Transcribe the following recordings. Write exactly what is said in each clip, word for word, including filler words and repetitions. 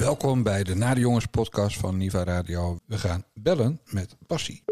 Welkom bij de Na de Jongens podcast van Niva Radio. We gaan bellen met passie.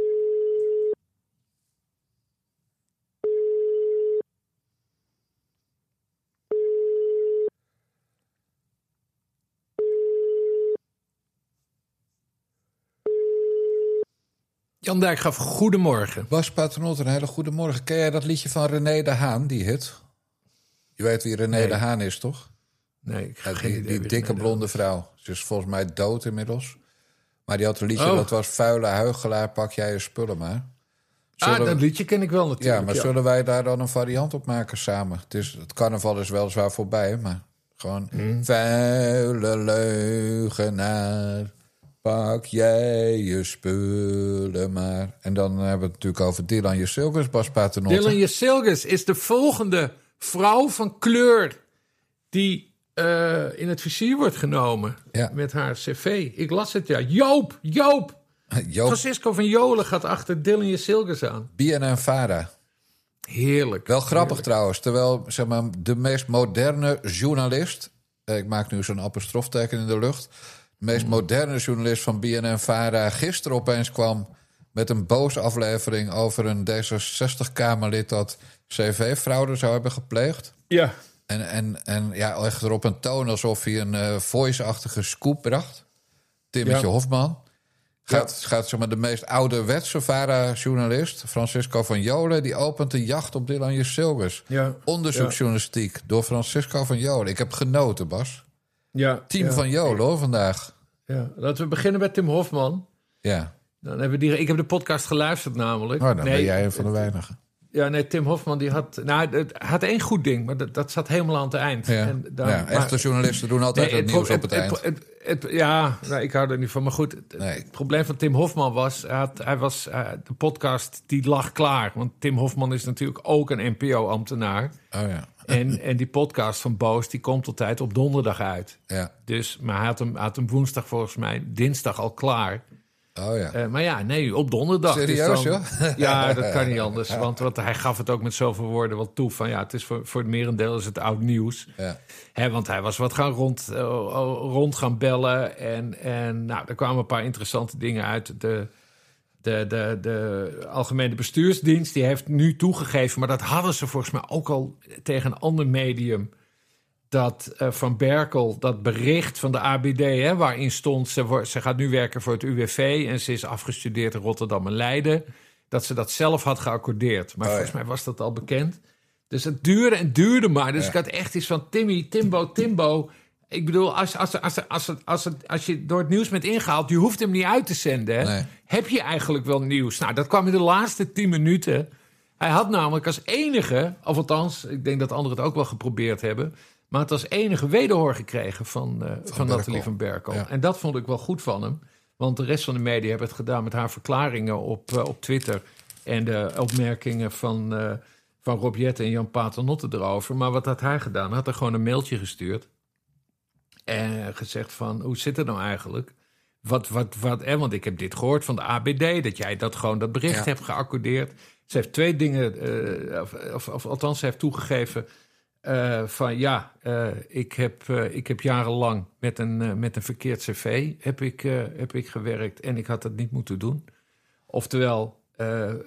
Jan Dijkgraaf, goedemorgen. Bas Paternotte, een hele goede morgen. Ken jij dat liedje van René de Haan, die hit? Je weet wie René Nee. de Haan is, toch? Nee, ik ga Ja, geen die idee die wie dikke René blonde vrouw. Ze is volgens mij dood inmiddels. Maar die had een liedje, Oh. dat was vuile huigelaar, pak jij je spullen maar. Zullen Ah, dat we- liedje ken ik wel natuurlijk. Ja, maar zullen wij daar dan een variant op maken samen? Het, is, het carnaval is weliswaar voorbij, maar gewoon... Hmm. Vuile leugenaar, pak jij je spullen maar. En dan hebben we het natuurlijk over Dylan Jusilkes, Bas Paternotte. Dylan Jusilkes is de volgende vrouw van kleur die uh, in het vizier wordt genomen Ja. met haar cv. Ik las het, ja. Joop, Joop. Joop, Francisco van Jolen gaat achter Dylan Jusilkes aan. B N N Vara. Heerlijk. Wel grappig Heerlijk. trouwens, terwijl zeg maar, de meest moderne journalist... eh, ik maak nu zo'n apostrofteken in de lucht... de meest Mm. moderne journalist van B N N Vara... gisteren opeens kwam met een boze aflevering... over een D zesenzestig-Kamerlid dat C V-fraude zou hebben gepleegd. Ja. En, en, en ja, echt erop een toon alsof hij een uh, voice-achtige scoop bracht. Timmetje Ja. Hofman. Gaat, Ja. gaat zeg maar, de meest ouderwetse Vara-journalist, Francisco van Jolen... die opent een jacht op Dylan Jusilkes. Ja. Onderzoeksjournalistiek door Francisco van Jolen. Ik heb genoten, Bas. Ja. Team ja. van Jolen, hoor, vandaag. Ja. Laten we beginnen met Tim Hofman. Ja, Dan hebben we die, ik heb de podcast geluisterd namelijk. oh, dan Nee, ben jij een van de weinigen. Ja, nee, Tim Hofman die had... Nou, het had één goed ding, maar dat, dat zat helemaal aan het eind. Ja, En daar- ja maar- echte journalisten doen altijd Nee, het, pro- nieuws op het, eind. het- het- ja, nou, ik hou er niet van. Maar goed, het, Nee. het probleem van Tim Hofman was... Hij, had, hij was uh, de podcast die lag klaar. Want Tim Hofman is natuurlijk ook een N P O-ambtenaar. Oh ja, En, en die podcast van Boos, die komt altijd op donderdag uit. ja. Dus, maar hij had hem, hij had hem woensdag volgens mij, dinsdag al klaar. Oh ja. Uh, maar ja, nee, op donderdag. Serieus, dus dan, joh? Ja, dat kan niet anders. Want, want hij gaf het ook met zoveel woorden wel toe. Van ja, het is voor, voor het merendeel is het oud nieuws. Ja. Hè, want hij was wat gaan rond, uh, rond gaan bellen. En, en nou, er kwamen een paar interessante dingen uit. De, de, de, de Algemene Bestuursdienst die heeft nu toegegeven... maar dat hadden ze volgens mij ook al tegen een ander medium... dat uh, Van Berkel, dat bericht van de A B D... Hè, waarin stond, ze, wordt, ze gaat nu werken voor het U W V... en ze is afgestudeerd in Rotterdam en Leiden... dat ze dat zelf had geaccordeerd. Maar Oh, volgens ja. mij was dat al bekend. Dus het duurde en duurde maar. Dus Ja. ik had echt iets van Timmy, Timbo, Timbo... Ik bedoel, als, als, als, als, als, als, als je door het nieuws bent ingehaald... je hoeft hem niet uit te zenden. Hè? Nee. Heb je eigenlijk wel nieuws? Nou, dat kwam in de laatste tien minuten. Hij had namelijk als enige... of althans, ik denk dat anderen het ook wel geprobeerd hebben... maar het als enige wederhoor gekregen van, uh, van, van Nathalie van Berkel. Ja. En dat vond ik wel goed van hem. Want de rest van de media hebben het gedaan met haar verklaringen op, uh, op Twitter... en de opmerkingen van, uh, van Rob Jetten en Jan Paternotte erover. Maar wat had hij gedaan? Hij had er gewoon een mailtje gestuurd... en gezegd van, hoe zit het nou eigenlijk? Wat, wat, wat, eh, want ik heb dit gehoord van de A B D... dat jij dat gewoon dat bericht Ja. hebt geaccordeerd. Ze heeft twee dingen... Uh, of, of, of althans, ze heeft toegegeven... Uh, van ja, uh, ik, heb, uh, ik heb jarenlang met een, uh, met een verkeerd cv heb ik, uh, heb ik gewerkt... en ik had dat niet moeten doen. Oftewel, uh, uh,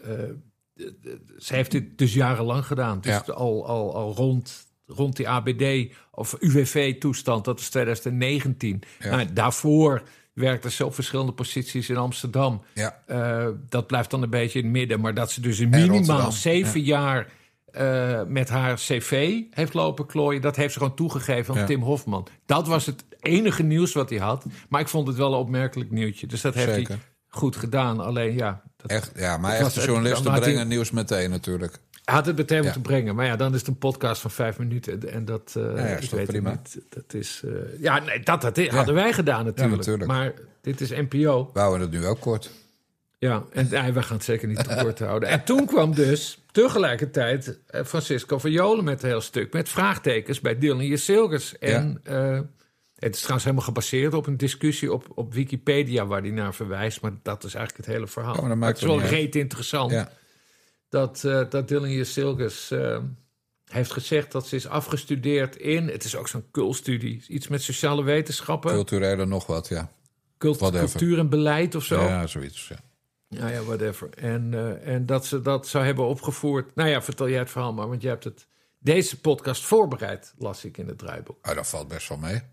ze heeft dit dus jarenlang gedaan. Dus Ja. al, al, al rond... rond die A B D of U W V-toestand, dat is twintig negentien. Ja. Nou, daarvoor werkte ze op verschillende posities in Amsterdam. Ja. Uh, dat blijft dan een beetje in het midden. Maar dat ze dus in En minimaal Rotterdam, zeven ja. jaar uh, met haar cv heeft lopen klooien... dat heeft ze gewoon toegegeven aan Ja. Tim Hofman. Dat was het enige nieuws wat hij had. Maar ik vond het wel een opmerkelijk nieuwtje. Dus dat heeft Zeker. hij goed gedaan. Alleen ja... Dat, Echt, ja, maar het was- echte het- journalisten dan had brengen hij- nieuws meteen natuurlijk. Hij had het meteen Ja. moeten brengen. Maar ja, dan is het een podcast van vijf minuten. En dat, uh, ja, is ik toch weet prima? het niet. Dat is, uh, ja, nee, dat, dat hadden wij gedaan natuurlijk. natuurlijk. Maar dit is N P O. We houden het nu ook kort. Ja, en nee, wij gaan het zeker niet te kort houden. En toen kwam dus tegelijkertijd uh, Francisco van Jolen met een heel stuk... met vraagtekens bij Dylan Jusilkes. En uh, het is trouwens helemaal gebaseerd op een discussie op, op Wikipedia... waar hij naar verwijst, maar dat is eigenlijk het hele verhaal. Ja, maar dat Maar maakt het is wel toch niet uit. reet interessant... Ja. dat, uh, dat Dylan Jusilkes uh, heeft gezegd dat ze is afgestudeerd in... Het is ook zo'n kulstudie. Iets met sociale wetenschappen. Culturele nog wat, ja. Cult, cultuur en beleid of zo. Ja, zoiets, ja. Ja, ja, whatever. En, uh, en dat ze dat zou hebben opgevoerd. Nou ja, vertel jij het verhaal maar, want je hebt het deze podcast voorbereid, las ik in het draaiboek. Oh, dat valt best wel mee.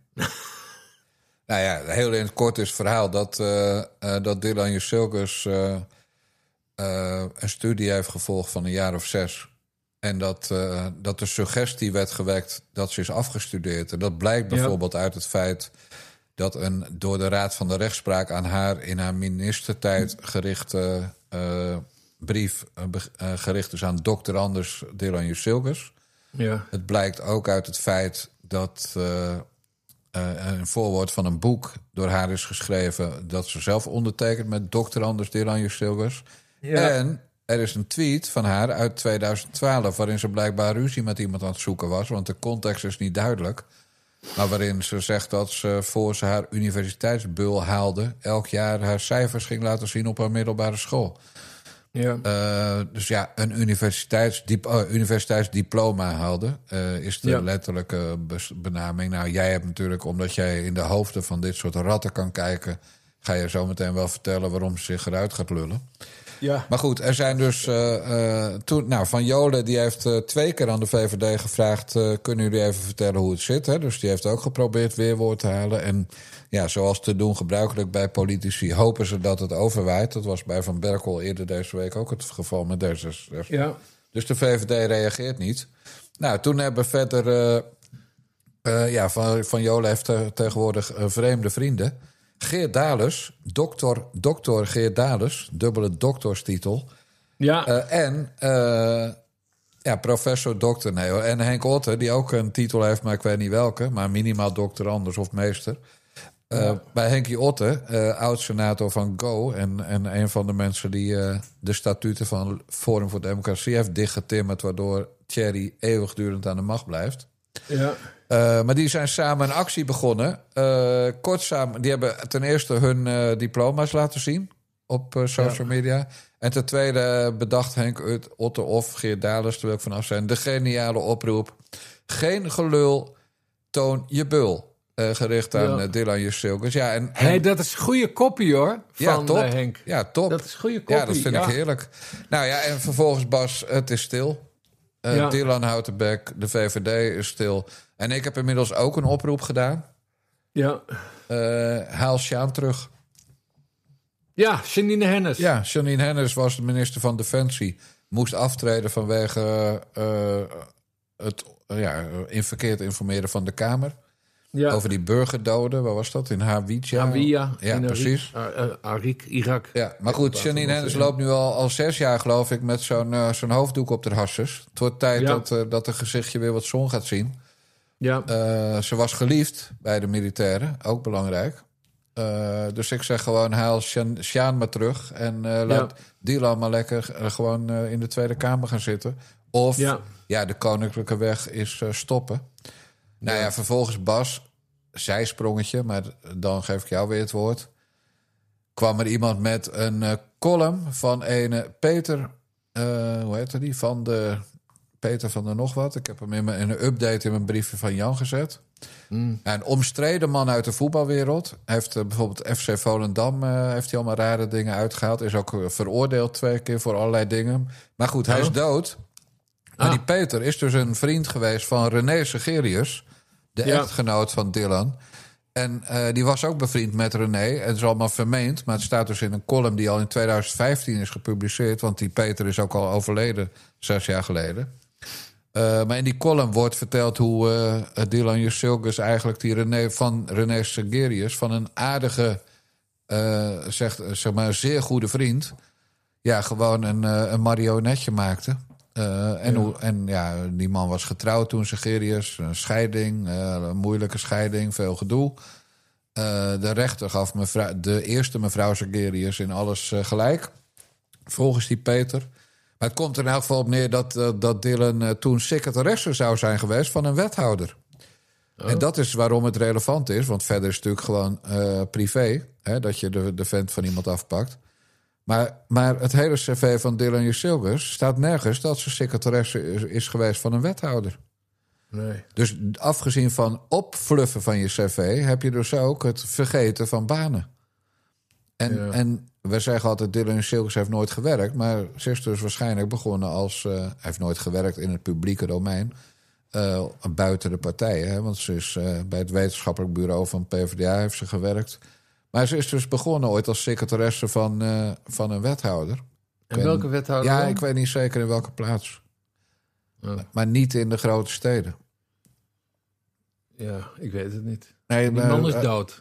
Nou ja, heel in het kort is het verhaal dat, uh, uh, dat Dylan Jusilgus uh, uh, een studie heeft gevolgd van een jaar of zes. En dat, uh, dat de suggestie werd gewekt dat ze is afgestudeerd. En dat blijkt bijvoorbeeld ja. uit het feit dat een door de Raad van de Rechtspraak aan haar in haar ministertijd gerichte uh, brief uh, uh, gericht is aan dokter Anders Dylan Jusilgus. Ja. Het blijkt ook uit het feit dat uh, uh, een voorwoord van een boek door haar is geschreven dat ze zelf ondertekent met dokter Anders Dylan Jusilgus. Ja. En er is een tweet van haar uit tweeduizend twaalf waarin ze blijkbaar ruzie met iemand aan het zoeken was, want de context is niet duidelijk. Maar waarin ze zegt dat ze voor ze haar universiteitsbul haalde elk jaar haar cijfers ging laten zien op haar middelbare school. Ja. Uh, dus ja, een universiteitsdip- uh, universiteitsdiploma haalde uh, is de ja. letterlijke benaming. Nou, jij hebt natuurlijk, omdat jij in de hoofden van dit soort ratten kan kijken, ga je zo meteen wel vertellen waarom ze zich eruit gaat lullen. Ja. Maar goed, er zijn dus uh, uh, toen, nou, Van Jolen die heeft uh, twee keer aan de V V D gevraagd, Uh, kunnen jullie even vertellen hoe het zit? Hè? Dus die heeft ook geprobeerd weerwoord te halen. En ja, zoals te doen gebruikelijk bij politici, hopen ze dat het overwaait. Dat was bij Van Berkel eerder deze week ook het geval met D zesenzestig. Ja. Dus de V V D reageert niet. Nou, toen hebben verder Uh, uh, ja, Van, Van Jolen heeft uh, tegenwoordig uh, vreemde vrienden. Geert Dales, dokter, dokter Geert Dales, dubbele dokterstitel. Ja. Uh, en uh, ja, professor dokter nee, en Henk Otte, die ook een titel heeft, maar ik weet niet welke, maar minimaal dokter Anders of meester. Uh, ja. Bij Henkie Otte, uh, oud-senator van Go en, en een van de mensen die uh, de statuten van Forum voor Democratie heeft dichtgetimmerd, waardoor Thierry eeuwigdurend aan de macht blijft. Ja. Uh, maar die zijn samen een actie begonnen. Uh, kort samen, die hebben ten eerste hun uh, diploma's laten zien op uh, social ja. media. En ten tweede bedacht Henk Otte of Geert Dales, daar wil ik vanaf zijn, de geniale oproep: geen gelul, toon je bul. Uh, gericht aan ja. uh, Dylan Jusilgus. Ja, en, en... Hey, dat is goede kopie hoor, van ja, top. Uh, Henk. Ja, top. Dat is goede kopie. Ja, dat vind ja. ik heerlijk. Nou ja, en vervolgens Bas, het is stil. Uh, ja. Dylan houdt de bek, de V V D is stil. En ik heb inmiddels ook een oproep gedaan. Ja. Uh, haal Sjaan terug. Ja, Janine Hennis. Ja, Janine Hennis was de minister van Defensie. Moest aftreden vanwege uh, het uh, ja, in verkeerd informeren van de Kamer. Ja. Over die burgerdoden, waar was dat? In Hawija? Hawija. Ja, in precies. Arik, uh, uh, Arik, Irak. Ja, maar goed, Janine Hennis loopt nu al, al zes jaar, geloof ik, met zo'n, uh, zo'n hoofddoek op de hasses. Het wordt tijd ja. dat, uh, dat een gezichtje weer wat zon gaat zien. Ja. Uh, ze was geliefd bij de militairen, ook belangrijk. Uh, dus ik zeg gewoon, haal Sjaan maar terug en uh, laat ja. Dylan maar lekker uh, gewoon uh, in de Tweede Kamer gaan zitten. Of, ja, ja de koninklijke weg is uh, stoppen. Nou ja. ja, vervolgens Bas, zijsprongetje, maar dan geef ik jou weer het woord. Kwam er iemand met een uh, column van een Peter, uh, hoe heet die, van de Peter van der nog wat. Ik heb hem in, mijn, in een update in mijn briefje van Jan gezet. Mm. Een omstreden man uit de voetbalwereld. Hij heeft uh, bijvoorbeeld F C Volendam uh, heeft hij allemaal rare dingen uitgehaald. Is ook uh, veroordeeld twee keer voor allerlei dingen. Maar goed, hij oh. is dood. Maar ah. die Peter is dus een vriend geweest van René Segerius, de ja. echtgenoot van Dylan. En uh, die was ook bevriend met René. En het is allemaal vermeend, maar het staat dus in een column die al in twintig vijftien is gepubliceerd. Want die Peter is ook al overleden, zes jaar geleden. Uh, maar in die column wordt verteld hoe uh, Dylan Jusilgus eigenlijk die René van René Segerius, van een aardige, uh, zeg, zeg maar, zeer goede vriend, ja, gewoon een, uh, een marionetje maakte. Uh, en, ja. Hoe, en ja, die man was getrouwd toen, Segerius. Een scheiding, uh, een moeilijke scheiding, veel gedoe. Uh, de rechter gaf mevrouw, de eerste mevrouw Segerius in alles uh, gelijk. Volgens die Peter. Maar het komt er in elk geval op neer dat, uh, dat Dylan uh, toen secretaresse zou zijn geweest van een wethouder. Oh. En dat is waarom het relevant is. Want verder is het natuurlijk gewoon uh, privé. Hè, dat je de, de vent van iemand afpakt. Maar, maar het hele cv van Dylan Jusilkes staat nergens dat ze secretaresse is, is geweest van een wethouder. Nee. Dus afgezien van opfluffen van je cv, heb je dus ook het vergeten van banen. En, Ja. en we zeggen altijd, Dylan Jusilkes heeft nooit gewerkt, maar ze is dus waarschijnlijk begonnen als... Uh, hij heeft nooit gewerkt in het publieke domein, uh, buiten de partijen. Hè, want ze is uh, bij het wetenschappelijk bureau van P v d A heeft ze gewerkt. Maar ze is dus begonnen ooit als secretaresse van, uh, van een wethouder. En welke wethouder? Ja, dan? ik weet niet zeker in welke plaats. Oh. Maar niet in de grote steden. Ja, ik weet het niet. Nee, Die maar, man is uh, dood.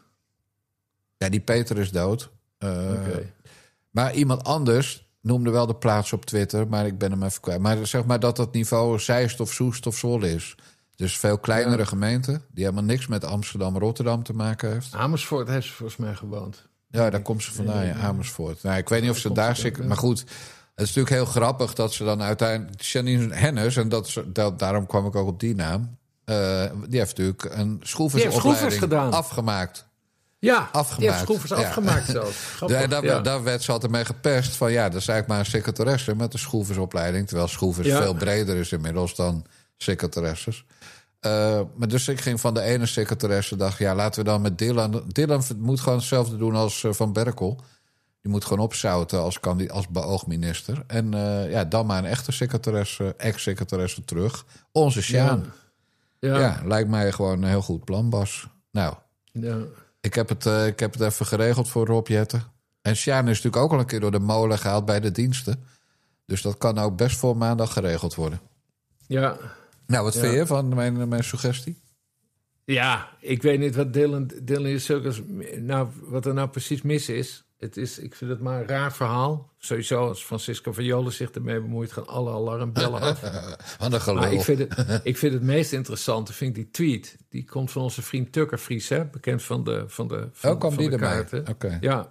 Ja, die Peter is dood. Uh, Okay. Maar iemand anders noemde wel de plaats op Twitter, maar ik ben hem even kwijt. Maar zeg maar dat het niveau Zeist of Soest of Zwolle is. Dus veel kleinere Ja. gemeenten die helemaal niks met Amsterdam, Rotterdam te maken heeft. Amersfoort heeft ze volgens mij gewoond. Ja, daar komt ze vandaan, ja, Amersfoort. Nou, ik weet niet of ze Daar daar komt ze zitten. dan, Maar goed, het is natuurlijk heel grappig dat ze dan uiteindelijk... Janine Hennis, en dat, is- dat, daarom kwam ik ook op die naam... Uh, die heeft natuurlijk een schroeversopleiding schroevers gedaan. afgemaakt. Ja, Afgemaakt. die heeft schroevers Ja. afgemaakt zelfs. Grappig, Ja, daar, ja. daar werd ze altijd mee gepest van... ja, dat is eigenlijk maar een secretaresse met een schroeversopleiding... terwijl schroevers Ja. veel breder is inmiddels dan secretaresses. Uh, maar dus ik ging van de ene secretaresse... dacht, ja, laten we dan met Dylan... Dylan moet gewoon hetzelfde doen als uh, Van Berkel. Die moet gewoon opzouten als, kandi- als beoogd minister. En uh, ja, dan maar een echte secretaresse, ex-secretaresse terug. Onze Sjaan. Ja. Ja. Ja. ja, lijkt mij gewoon een heel goed plan, Bas. Nou... Ja. Ik heb, het, uh, ik heb het even geregeld voor Rob Jetten. En Sjaan is natuurlijk ook al een keer door de molen gehaald bij de diensten. Dus dat kan ook best voor maandag geregeld worden. Ja. Nou, wat Ja. vind je van mijn, mijn suggestie? Ja, ik weet niet wat Dylan, Dylan Jusilkes, nou, wat er nou precies mis is. Het is. Ik vind het maar een raar verhaal. Sowieso, als Francisco van Jolen zich ermee bemoeit, gaan alle alarmbellen af. Wat een gelul. Maar ik vind, het, ik vind het meest interessante, vind ik die tweet. Die komt van onze vriend Tucker Vries, hè? Bekend van de van de van, Oh, kwam van die de erbij? kaarten. Oké. Okay. Ja.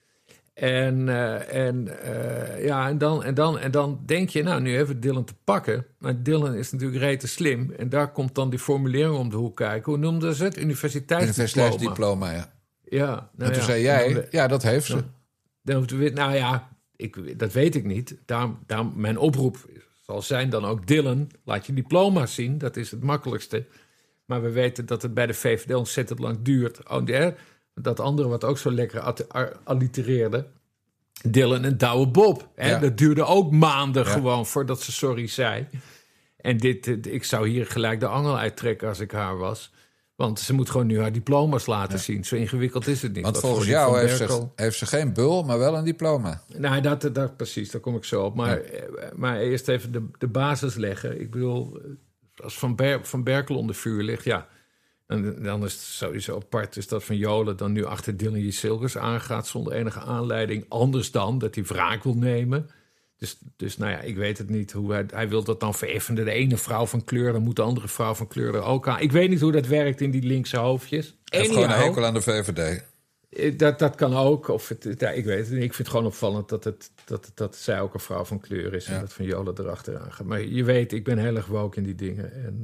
En, uh, en, uh, ja, en, dan, en, dan, en dan denk je, nou, nu hebben we Dylan te pakken. Maar Dylan is natuurlijk rete slim. En daar komt dan die formulering om de hoek kijken. Hoe noemden ze het? Universiteitsdiploma. Universiteitsdiploma, ja. Ja, nou en toen ja, zei jij, dan, ja, dat heeft ze. Dan, dan hoefden we, nou ja, ik, dat weet ik niet. Daarom, daarom, mijn oproep zal zijn dan ook Dylan. Laat je diploma zien, dat is het makkelijkste. Maar we weten dat het bij de V V D ontzettend lang duurt. Oh, de, dat andere wat ook zo lekker allitereerde. Dylan en Douwe Bob. Hè? Ja. Dat duurde ook maanden ja. gewoon voordat ze sorry zei. En dit, ik zou hier gelijk de angel uittrekken als ik haar was. Want ze moet gewoon nu haar diploma's laten ja. zien. Zo ingewikkeld is het niet. Want Wat volgens voor jou Van heeft ze, heeft ze geen bul, maar wel een diploma. Nou, dat, dat precies, daar kom ik zo op. Maar, ja. maar eerst even de, de basis leggen. Ik bedoel, als Van, Ber, van Berkel onder vuur ligt, ja... En dan is het sowieso apart is dat Van Jolen dan nu achter Dylan Jusilkes aangaat zonder enige aanleiding. Anders dan dat hij wraak wil nemen. Dus, dus nou ja, ik weet het niet. Hoe hij, hij wil dat dan vereffenen. De ene vrouw van kleur, dan moet de andere vrouw van kleur er ook aan. Ik weet niet hoe dat werkt in die linkse hoofdjes. Hij heeft gewoon een hekel aan de V V D. Dat, dat kan ook. Of het, ja, ik weet het niet. Ik vind het gewoon opvallend dat, het, dat, dat zij ook een vrouw van kleur is. Ja. En dat Van Jolen erachteraan gaat. Maar je weet, ik ben heel erg woke in die dingen. En,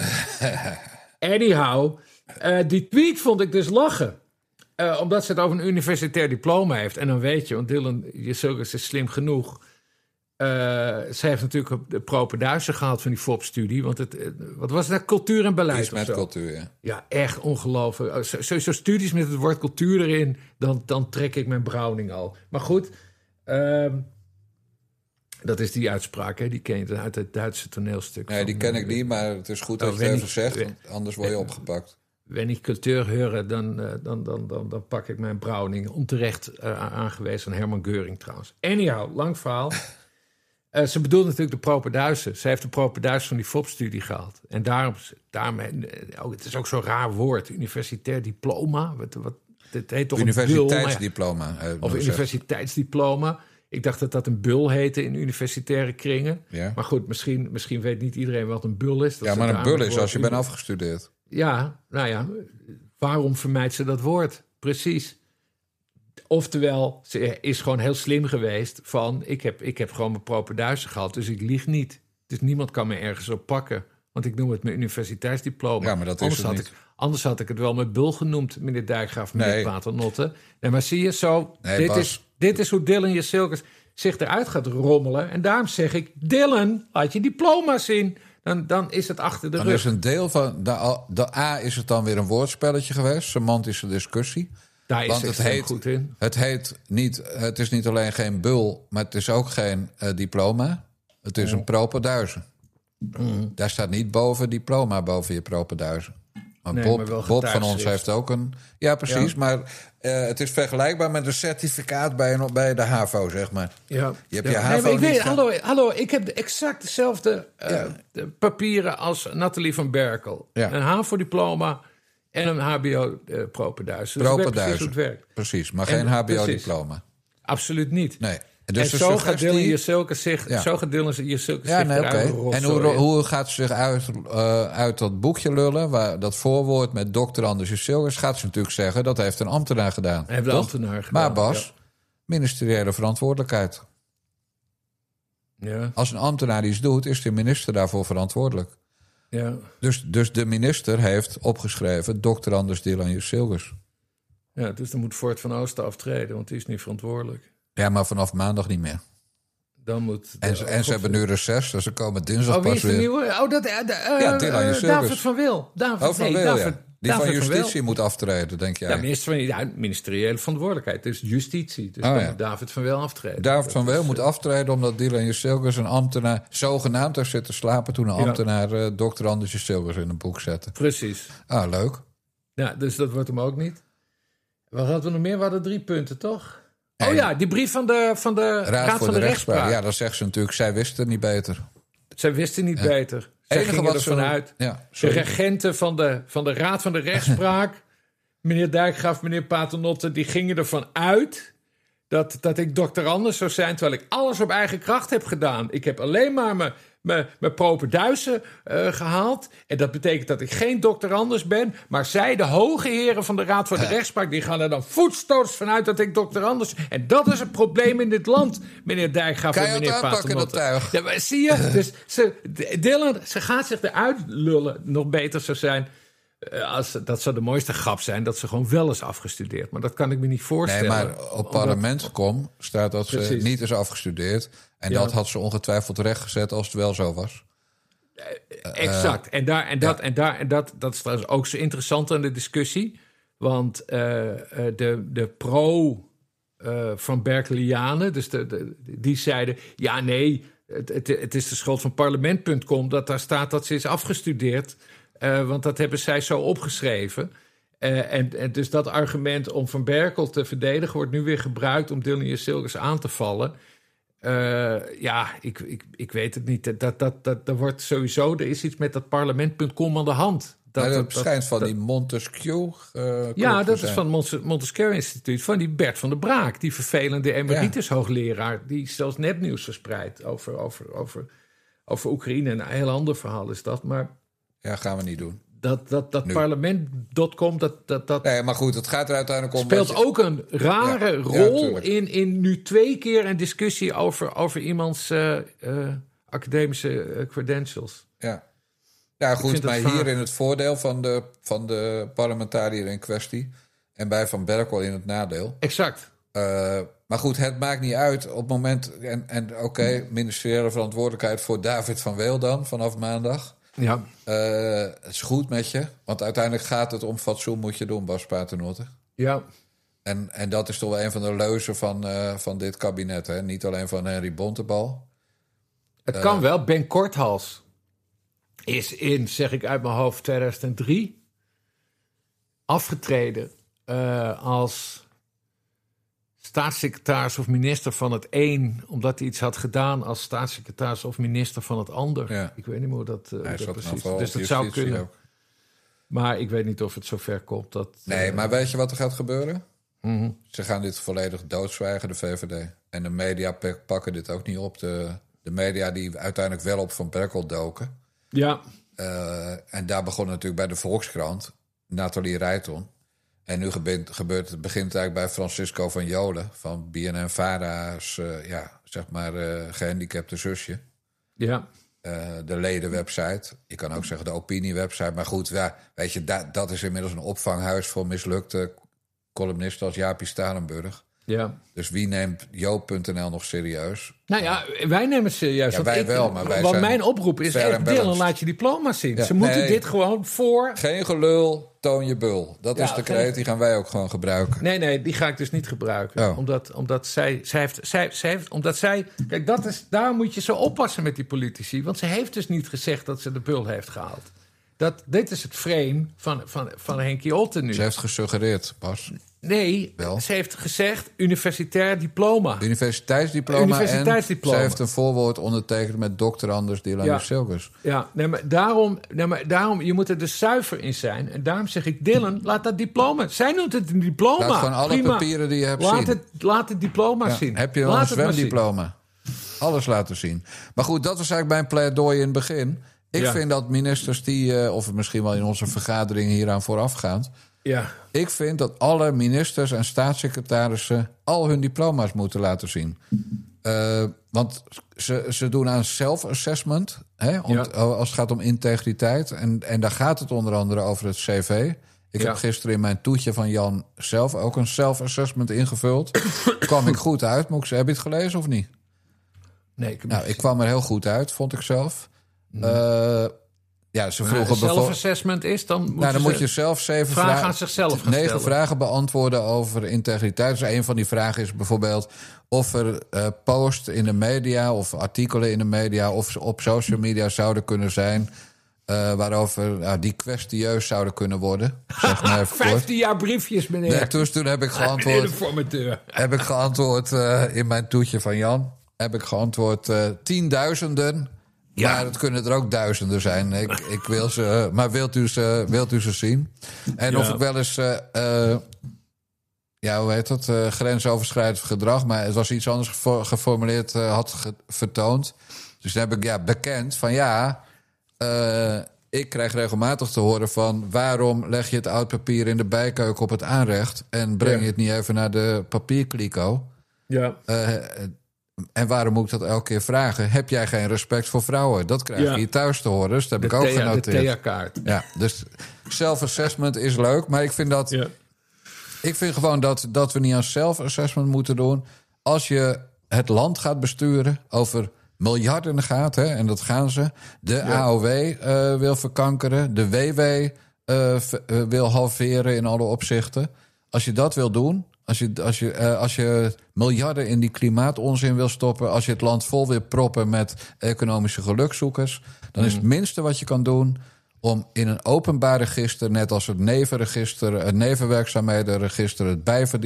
anyhow... Uh, die tweet vond ik dus lachen. Uh, omdat ze het over een universitair diploma heeft. En dan weet je, want Dylan Jusilkes is slim genoeg. Uh, ze heeft natuurlijk de propenduizen gehaald van die F O P-studie. Want het, uh, wat was dat? Cultuur en beleid Iets met zo. Cultuur, ja. Ja, echt ongelooflijk. Uh, Sowieso studies met het woord cultuur erin. Dan, dan trek ik mijn Browning al. Maar goed... Uh, dat is die uitspraak, hè? Die ken je uit het Duitse toneelstuk. Nee, die ken ik niet, maar het is goed dat oh, je het even ik, zegt. Want anders word je opgepakt. Wenn ik cultuur hoor, dan, dan, dan, dan, dan pak ik mijn Browning. Onterecht uh, aangewezen aan Herman Geuring trouwens. Anyhow, lang verhaal. uh, ze bedoelt natuurlijk de propenduizen. Ze heeft de propenduizen van die F O P-studie gehaald. En daarom, daarom oh, het is ook zo'n raar woord. Universitair diploma. Wat, wat, het heet toch Universiteitsdiploma. Een bul, of universiteitsdiploma. Ik dacht dat dat een bul heette in universitaire kringen. Ja. Maar goed, misschien, misschien weet niet iedereen wat een bul is. Dat ja, maar een bul is als je bent afgestudeerd. Ja, nou ja, waarom vermijdt ze dat woord? Precies. Oftewel, ze is gewoon heel slim geweest van... ik heb, ik heb gewoon mijn propenduizen gehad, dus ik lieg niet. Dus niemand kan me ergens op pakken. Want ik noem het mijn universiteitsdiploma. Ja, maar dat anders is het had niet. Ik, anders had ik het wel met bul genoemd, meneer Dijkgraaf, meneer nee. Paternotte. Nee, maar zie je zo, nee, dit, is, dit is hoe Dylan Jusilkes... zich eruit gaat rommelen. En daarom zeg ik, Dylan, laat je diploma zien. Dan, dan is het achter de dan rug. is een deel van de, de A is het dan weer een woordspelletje geweest, semantische discussie. Daar is Want het het heet, goed in. Het, heet niet, het is niet alleen geen bul, maar het is ook geen uh, diploma. Het is mm. een propenduizen. Mm. Daar staat niet boven diploma boven je propenduizen. Maar nee, Bob, maar Bob van ons heeft ook een... Ja, precies, ja. maar uh, het is vergelijkbaar met een certificaat bij, een, bij de HAVO, zeg maar. Ja. Je hebt ja. je HAVO nee, maar ik weet, gaan... hallo, hallo, ik heb exact dezelfde uh, ja. de papieren als Nathalie van Berkel. Ja. Een HAVO-diploma en een H B O-propenduizen. Dus propenduizen, precies hoe het werkt. Precies, maar geen H B O-diploma. Absoluut niet. Nee. Dus en zo gaat Dylan Jeselke zich, ja. zo gaat Dylan Jeselke ja, zich nee, okay. En hoe, hoe gaat ze zich uit, uh, uit dat boekje lullen, waar dat voorwoord met dokter Anders Jeselke, gaat ze natuurlijk zeggen, dat heeft een ambtenaar gedaan. Heeft de ambtenaar gedaan. Maar Bas, ja. ministeriële verantwoordelijkheid. Ja. Als een ambtenaar iets doet, is de minister daarvoor verantwoordelijk. Ja. Dus, dus de minister heeft opgeschreven dokter Anders Dylan Jeselke. Ja, dus dan moet Voort van Oosten aftreden, want die is niet verantwoordelijk. Ja, maar vanaf maandag niet meer. Dan moet en ze, en ze hebben nu reces, dus ze komen dinsdag oh, wie pas is de weer. Nieuwe? Oh, dat, uh, uh, ja, uh, David van Wil. David, oh, van nee, Wil, David, ja. Die David van Justitie van moet aftreden, denk jij? Ja, minister van, ja, ministeriële verantwoordelijkheid. Dus Justitie. Dus oh, dan ja. moet David van Wil aftreden. David van Wil moet aftreden omdat Dylan Jeselke een ambtenaar zogenaamd heeft zitten slapen toen een ja. ambtenaar uh, dokter Anders Jeselke in een boek zette. Precies. Ah, leuk. Ja, dus dat wordt hem ook niet. Wat hadden we nog meer? We hadden drie punten, toch? Oh ja, die brief van de, van de Raad, Raad van de, de Rechtspraak. rechtspraak. Ja, dan zegt ze natuurlijk, zij wisten niet beter. Zij wisten niet ja. beter. Zij Enige gingen ervan uit. Ja, de regenten van de, van de Raad van de Rechtspraak, meneer Dijkgraaf, meneer Paternotte, die gingen ervan uit dat, dat ik dokter Anders zou zijn, terwijl ik alles op eigen kracht heb gedaan. Ik heb alleen maar mijn, mijn, mijn propenduizen uh, gehaald. En dat betekent dat ik geen dokter Anders ben. Maar zij, de hoge heren van de Raad van de Rechtspraak, die gaan er dan voetstoots vanuit dat ik dokter Anders... En dat is het probleem in dit land, meneer Dijkgraaf en meneer Paternotte. Ja, maar zie je? Dus ze, Dylan, ze gaat zich eruit lullen. Nog beter zou zijn... Als, dat zou de mooiste grap zijn, dat ze gewoon wel is afgestudeerd. Maar dat kan ik me niet voorstellen. Nee, maar op Parlement.com staat dat Precies. ze niet is afgestudeerd. En ja. dat had ze ongetwijfeld rechtgezet als het wel zo was. Uh, exact. Uh, en daar, en, dat, ja. en, daar, en dat, dat is trouwens ook zo interessant aan de discussie. Want uh, de, de pro uh, van Berkelianen, dus de, de, die zeiden... ja, nee, het, het, het is de schuld van Parlement punt com... dat daar staat dat ze is afgestudeerd... Uh, want dat hebben zij zo opgeschreven. Uh, en, en dus dat argument om Van Berkel te verdedigen... wordt nu weer gebruikt om Dylan Jeselke aan te vallen. Uh, ja, ik, ik, ik weet het niet. Dat, dat, dat, dat wordt sowieso... Er is iets met dat Parlement punt com aan de hand. Dat, maar dat, dat schijnt van dat, die Montesquieu... Uh, ja, dat is van het Montesquieu Instituut. Van die Bert van der Braak. Die vervelende emeritus hoogleraar... die zelfs nepnieuws verspreidt over, over, over, over Oekraïne. Een heel ander verhaal is dat, maar... Ja, gaan we niet doen. Dat, dat, dat parlement punt com, dat, dat, dat... Nee, maar goed, het gaat er uiteindelijk om... speelt je... ook een rare ja, rol ja, in, in nu twee keer een discussie... over, over iemands uh, uh, academische uh, credentials. Ja, ja goed, maar hier in het voordeel van de, van de parlementariër in kwestie... en bij Van Berkel in het nadeel. Exact. Uh, maar goed, het maakt niet uit op het moment... en, en oké, okay, ministeriële verantwoordelijkheid voor David van Wil dan, vanaf maandag... Ja. Uh, het is goed met je, want uiteindelijk gaat het om fatsoen moet je doen, Bas Paternotte. Ja. En, en dat is toch wel een van de leuzen van, uh, van dit kabinet, hè? Niet alleen van Henry Bontebal. Het uh, kan wel. Ben Korthals is in, zeg ik uit mijn hoofd, tweeduizend drie afgetreden uh, als staatssecretaris of minister van het een... omdat hij iets had gedaan als staatssecretaris of minister van het ander. Ja. Ik weet niet hoe dat, uh, hij dat precies... Nou dus dat zou kunnen. Ook. Maar ik weet niet of het zover komt. Dat, nee, uh, maar weet je wat er gaat gebeuren? Mm-hmm. Ze gaan dit volledig doodzwijgen, de V V D. En de media pakken dit ook niet op. De, de media die uiteindelijk wel op Van Berkel doken. Ja. Uh, en daar begon natuurlijk bij de Volkskrant, Nathalie Rijton... En nu gebeurt, gebeurt het, begint het eigenlijk bij Francisco van Jolen... van B N N-Vara's, uh, ja, zeg maar, uh, gehandicapte zusje. Ja. Uh, de ledenwebsite. Je kan ook zeggen de opiniewebsite. Maar goed, ja, weet je, dat, dat is inmiddels een opvanghuis... voor mislukte columnisten als Jaapie Stalenburg. Ja. Dus wie neemt Joop punt n l nog serieus? Nou ja, wij nemen het serieus. Ja, want wij ik, wel, maar wij Want zijn mijn oproep is fair echt, and Dylan, balanced. laat je diploma's zien. Ja, Ze moeten nee. dit gewoon voor... Geen gelul, toon je bul. Dat Ja, is de geen- kreet, die gaan wij ook gewoon gebruiken. Nee, nee, die ga ik dus niet gebruiken. Oh. Omdat, omdat zij, zij heeft, zij, zij heeft, omdat zij, kijk, dat is, daar moet je zo oppassen met die politici. Want ze heeft dus niet gezegd dat ze de bul heeft gehaald. Dat, dit is het frame van, van, van Henkie Otten nu. Ze heeft gesuggereerd, Bas. Nee, Wel. ze heeft gezegd universitair diploma. Universiteitsdiploma. Universiteitsdiploma. En ze heeft een voorwoord ondertekend met dokter Anders Dylan Ja. Silkes. Ja, nee, maar daarom, nee, maar daarom, je moet er dus zuiver in zijn. En daarom zeg ik, Dylan, laat dat diploma. Zij noemt het een diploma. Laat gewoon alle Prima. papieren die je hebt laat zien. Het, laat het diploma Ja, zien. heb je Laat wel een het maar zien. zwemdiploma? Alles laten zien. Maar goed, dat was eigenlijk mijn pleidooi in het begin. Ik Ja. vind dat ministers die, eh, of misschien wel in onze vergadering hieraan voorafgaand... Ja, Ik vind dat alle ministers en staatssecretarissen al hun diploma's moeten laten zien. Uh, want ze, ze doen aan self-assessment, hè, om, Ja. als het gaat om integriteit. En, en daar gaat het onder andere over het cv. Ik Ja. heb gisteren in mijn toetje van Jan zelf ook een self-assessment ingevuld. Kwam ik goed uit, moet ik zeggen. Heb je het gelezen of niet? nee, ik heb Nou, niet ik kwam er heel goed uit, vond ik zelf. Uh, ja, ze Maar vroegen als bijvoorbeeld... self-assessment is, dan moet, Nou, dan je, moet je zelf zeven vragen vragen aan zichzelf gaan negen stellen. vragen beantwoorden over integriteit. Dus een van die vragen is bijvoorbeeld of er uh, posts in de media of artikelen in de media of op social media zouden kunnen zijn uh, waarover uh, die kwestieus zouden kunnen worden. Zeg maar even kort. vijftien jaar briefjes, meneer. Nee, toen, toen heb ik meneer de geantwoord, formateur. heb ik geantwoord uh, in mijn toetje van Jan. Heb ik geantwoord uh, tienduizenden. Ja. Maar het kunnen er ook duizenden zijn. Ik, ik wil ze, maar wilt u ze, wilt u ze zien? En Ja. of ik wel eens, uh, uh, ja, hoe heet dat? Uh, grensoverschrijdend gedrag, maar het was iets anders gefor- geformuleerd, uh, had ge- vertoond. Dus dan heb ik ja, bekend van ja, uh, ik krijg regelmatig te horen van waarom leg je het oud papier in de bijkeuken op het aanrecht en breng Ja. je het niet even naar de papierkliko? Ja. Uh, En waarom moet ik dat elke keer vragen? Heb jij geen respect voor vrouwen? Dat krijg je Ja. hier thuis te horen, dus dat heb De ik ook Thea- de genoteerd. Thea-kaart. Ja, dus self-assessment is leuk, maar ik vind dat... Ja. Ik vind gewoon dat, dat we niet aan self-assessment moeten doen. Als je het land gaat besturen, over miljarden gaat, hè, en dat gaan ze. De Ja. A O W uh, wil verkankeren, de W W uh, v- uh, wil halveren in alle opzichten. Als je dat wil doen, als je, als je, uh, als je miljarden in die klimaatonzin wil stoppen, als je het land vol wil proppen met economische gelukzoekers, dan is het minste wat je kan doen om in een openbaar register, net als het nevenregister, het nevenwerkzaamhedenregister, het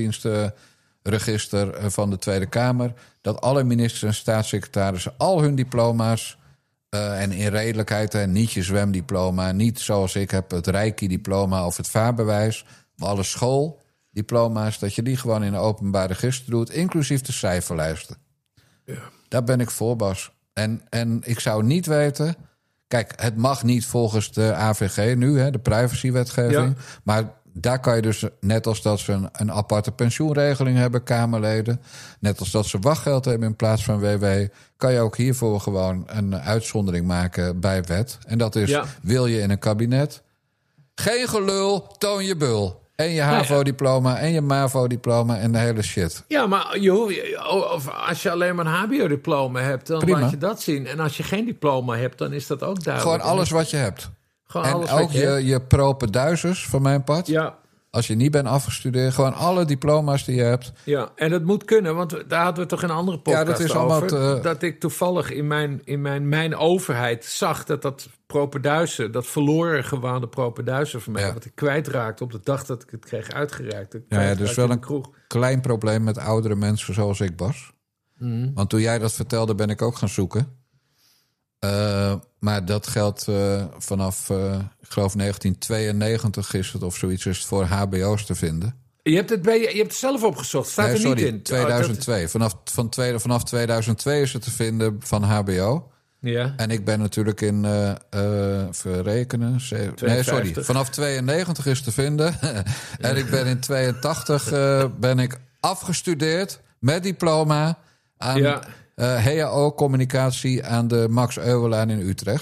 bijverdienstenregister van de Tweede Kamer, dat alle ministers en staatssecretarissen al hun diploma's, uh, en in redelijkheid, hè, niet je zwemdiploma, niet zoals ik heb het Reiki-diploma of het vaarbewijs, maar alle schooldiploma's, dat je die gewoon in een openbaar register doet, inclusief de cijferlijsten. Ja. Daar ben ik voor, Bas. En, en ik zou niet weten... Kijk, het mag niet volgens de A V G nu, hè, de privacywetgeving. Ja. Maar daar kan je dus, net als dat ze een, een aparte pensioenregeling hebben, Kamerleden, net als dat ze wachtgeld hebben in plaats van W W, kan je ook hiervoor gewoon een uitzondering maken bij wet. En dat is, Ja. wil je in een kabinet? Geen gelul, toon je bul. En je HAVO-diploma en je MAVO-diploma en de hele shit. Ja, maar je hoeft, of als je alleen maar een H B O-diploma hebt, dan Prima. laat je dat zien. En als je geen diploma hebt, dan is dat ook duidelijk. Gewoon alles wat je hebt. Gewoon En alles ook wat je, je, hebt. je propenduizers van mijn part. Ja, Als je niet bent afgestudeerd, gewoon alle diploma's die je hebt. ja, en dat moet kunnen, want daar hadden we het toch in een andere podcast Ja, dat is over. allemaal te- Dat ik toevallig in mijn, in mijn, mijn overheid zag dat dat propenduizen, dat verloren gewaande propenduizen van mij, Ja. wat ik kwijtraakte op de dag dat ik het kreeg uitgereikt. Ik Ja, ja, dus kwijtraakte wel in de een kroeg. klein probleem met oudere mensen zoals ik, Bas. Mhm. Want toen jij dat vertelde, ben ik ook gaan zoeken. Uh, maar dat geldt uh, vanaf, uh, ik geloof negentien tweeënnegentig is het of zoiets, is het voor H B O's te vinden. Je hebt het, bij, je hebt het zelf opgezocht, staat Nee, er sorry, niet in. tweeduizend Oh, twee. Vanaf, van tweede, vanaf tweeduizend twee is het te vinden van H B O. dat- ja. En ik ben natuurlijk in uh, uh, verrekenen. Ze- nee, sorry. tweeënvijftig. Vanaf tweeënnegentig is te vinden. En ik ben in tweeëntachtig uh, ben ik afgestudeerd met diploma aan Ja. uh, H A O-communicatie aan de Max Euwelaan in Utrecht.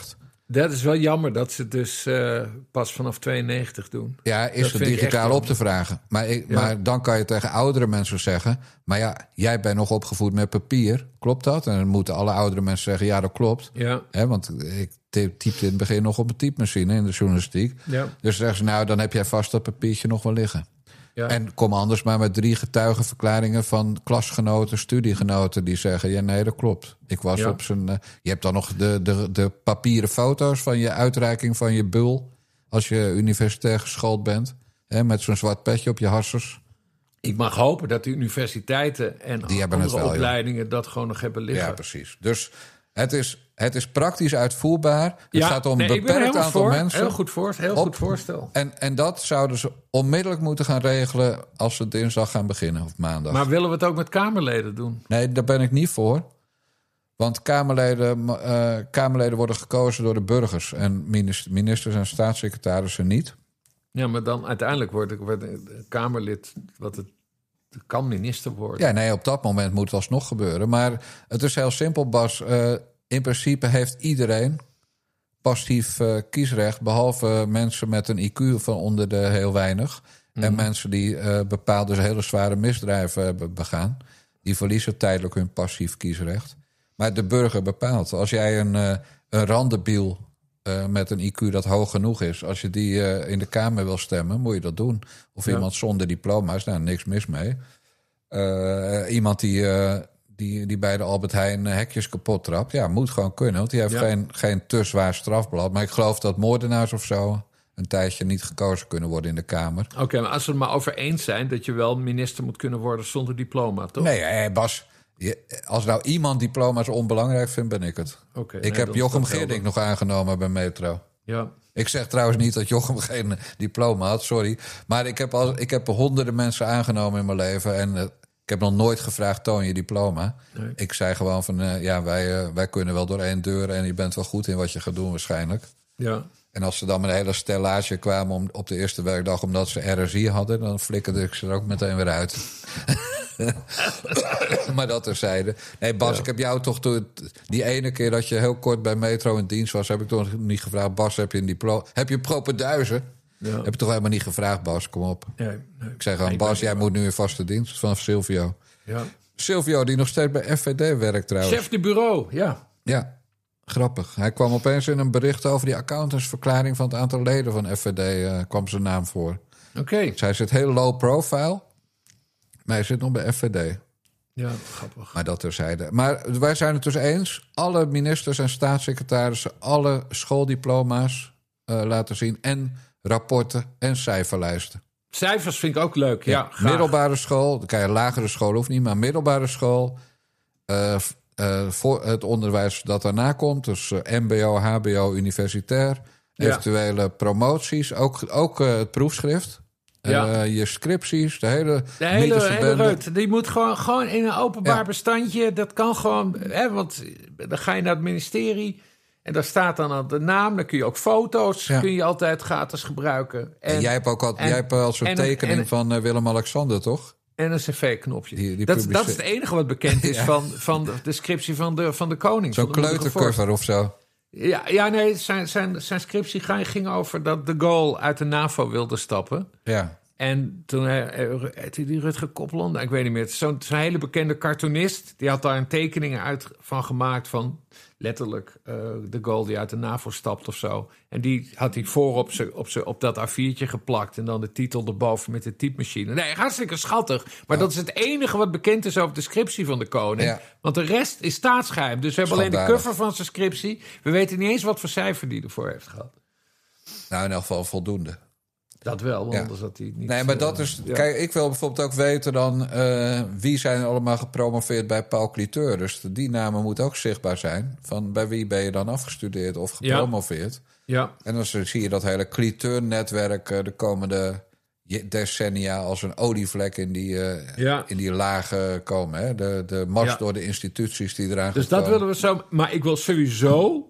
Dat is wel jammer dat ze het dus uh, pas vanaf tweeënnegentig doen. Ja, is het digitaal op te vragen. Maar, ik, ja. maar dan kan je tegen oudere mensen zeggen... maar ja, jij bent nog opgevoed met papier. Klopt dat? En dan moeten alle oudere mensen zeggen... ja, dat klopt. Ja. He, want ik typte in het begin nog op een typemachine in de journalistiek. Ja. Dus zeggen ze, nou, dan heb jij vast dat papiertje nog wel liggen. Ja. En kom anders maar met drie getuigenverklaringen van klasgenoten, studiegenoten... die zeggen, ja, nee, dat klopt. Ik was ja. op zijn... Uh, je hebt dan nog de, de, de papieren foto's van je uitreiking van je bul... als je universitair geschoold bent, hè, met zo'n zwart petje op je harsers. Ik mag hopen dat de universiteiten en die andere het wel, opleidingen... Ja. dat gewoon nog hebben liggen. Ja, precies. Dus... Het is, het is praktisch uitvoerbaar. Het ja, gaat om nee, een beperkt aantal voor. mensen. Heel goed, voor, heel op, goed voorstel. En, en dat zouden ze onmiddellijk moeten gaan regelen... als ze dinsdag gaan beginnen, of maandag. Maar willen we het ook met Kamerleden doen? Nee, daar ben ik niet voor. Want Kamerleden, uh, Kamerleden worden gekozen door de burgers... en ministers en staatssecretarissen niet. Ja, maar dan uiteindelijk wordt een Kamerlid... wat het kan minister worden. Ja, nee, op dat moment moet het alsnog gebeuren. Maar het is heel simpel, Bas. Uh, in principe heeft iedereen passief uh, kiesrecht... behalve mensen met een I Q van onder de heel weinig... Mm. en mensen die uh, bepaalde hele zware misdrijven hebben begaan... die verliezen tijdelijk hun passief kiesrecht. Maar de burger bepaalt. Als jij een, uh, een randebiel uh, met een I Q dat hoog genoeg is... als je die uh, in de Kamer wil stemmen, moet je dat doen. Of ja. iemand zonder diploma is, daar niks mis mee. Uh, iemand die, uh, die, die bij de Albert Heijn hekjes kapot trapt... ja, moet gewoon kunnen, want die heeft ja. geen, geen te zwaar strafblad. Maar ik geloof dat moordenaars of zo... een tijdje niet gekozen kunnen worden in de Kamer. Oké, okay, maar als we het maar over eens zijn... dat je wel minister moet kunnen worden zonder diploma, toch? Nee, hey Bas... Je, als nou iemand diploma's onbelangrijk vindt, ben ik het. Okay, ik nee, heb Jochem Geerdink nog aangenomen bij Metro. Ja. Ik zeg trouwens niet dat Jochem geen diploma had, sorry. Maar ik heb, al, ik heb honderden mensen aangenomen in mijn leven... en uh, ik heb nog nooit gevraagd, toon je diploma. Nee. Ik zei gewoon van, uh, ja, wij, uh, wij kunnen wel door één deur... en je bent wel goed in wat je gaat doen waarschijnlijk. Ja. En als ze dan met een hele stellage kwamen om, op de eerste werkdag... omdat ze R S I hadden, dan flikkerde ik ze er ook meteen weer uit. Maar dat terzijde. Nee, Bas, ja. ik heb jou toch... Toen, die ene keer dat je heel kort bij Metro in dienst was... heb ik toch niet gevraagd... Bas, heb je een diploma? Heb je propenduizen? Ja. Heb je toch helemaal niet gevraagd, Bas? Kom op. Nee, nee. Ik zeg gewoon, nee, Bas, jij moet nu in vaste dienst vanaf Silvio. Ja. Silvio, die nog steeds bij F V D werkt trouwens. Chef de bureau, ja. Ja. Grappig. Hij kwam opeens in een bericht over die accountantsverklaring... van het aantal leden van F V D, uh, kwam zijn naam voor. Oké. Okay. Dus hij zit heel low profile, maar hij zit nog bij F V D. Ja, grappig. Maar dat terzijde. Maar wij zijn het dus eens. Alle ministers en staatssecretarissen... alle schooldiploma's uh, laten zien... en rapporten en cijferlijsten. Cijfers vind ik ook leuk, ja. ja middelbare school, dan kan je lagere school hoeft niet... maar middelbare school... Uh, Uh, voor het onderwijs dat daarna komt. Dus uh, M B O, H B O, universitair. Ja. Eventuele promoties. Ook, ook uh, het proefschrift. Ja. Uh, je scripties. De hele De hele, hele reut. Die moet gewoon, gewoon in een openbaar ja. bestandje. Dat kan gewoon... Hè, want dan ga je naar het ministerie... en daar staat dan aan de naam. Dan kun je ook foto's ja. kun je altijd gratis gebruiken. En, en jij hebt ook al, en, jij hebt al zo'n en, tekening en, van uh, Willem-Alexander, toch? En een cv-knopje. Die, die dat, dat is het enige wat bekend is ja. van, van de descriptie van de, van de koning. Zo'n kleutercover of zo. Ja, ja nee, zijn, zijn, zijn scriptie ging over dat de Gaulle uit de NAVO wilde stappen. Ja. En toen heeft hij die Rutger Koppelon, ik weet niet meer. Zo'n zo hele bekende cartoonist. Die had daar een tekening uit van gemaakt van letterlijk uh, de Gaulle die uit de NAVO stapt of zo. En die had hij voor op, z'n, op, z'n, op dat A viertje geplakt. En dan de titel erboven met de typemachine. Nee, hartstikke schattig. Maar ja. dat is het enige wat bekend is over de scriptie van de koning. Ja. Want de rest is staatsgeheim. Dus we hebben alleen de cover van zijn scriptie. We weten niet eens wat voor cijfer die ervoor heeft gehad. Nou, in elk geval voldoende. Dat wel, want ja. anders had hij niet... Nee, maar dat is... Ja. Kijk, ik wil bijvoorbeeld ook weten dan... Uh, wie zijn allemaal gepromoveerd bij Paul Cliteur. Dus die namen moeten ook zichtbaar zijn. Van bij wie ben je dan afgestudeerd of gepromoveerd. Ja. ja. En dan zie je dat hele Cliteur-netwerk... Uh, de komende decennia als een olievlek in die, uh, ja. in die lagen komen. Hè? De, de mars ja. door de instituties die eraan Dus dat willen we zo... Maar ik wil sowieso...